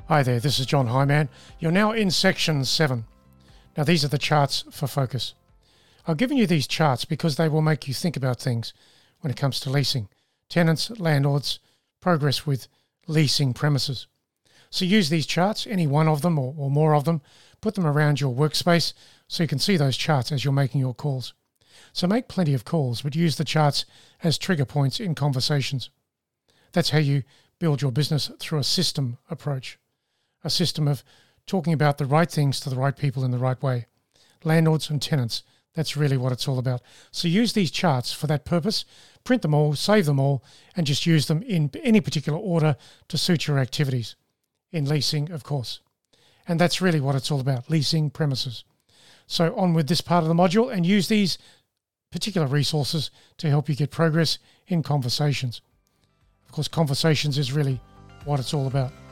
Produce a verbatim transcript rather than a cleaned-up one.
Hi there, this is John Hyman. You're now in section seven. Now these are the charts for focus. I've given you these charts because they will make you think about things when it comes to leasing. Tenants, landlords, progress with leasing premises. So use these charts, any one of them or, or more of them, put them around your workspace so you can see those charts as you're making your calls. So make plenty of calls, but use the charts as trigger points in conversations. That's how you build your business through a system approach. A system of talking about the right things to the right people in the right way. Landlords and tenants, that's really what it's all about. So use these charts for that purpose, print them all, save them all, and just use them in any particular order to suit your activities. In leasing, of course. And that's really what it's all about, leasing premises. So on with this part of the module and use these particular resources to help you get progress in conversations. Of course, conversations is really what it's all about.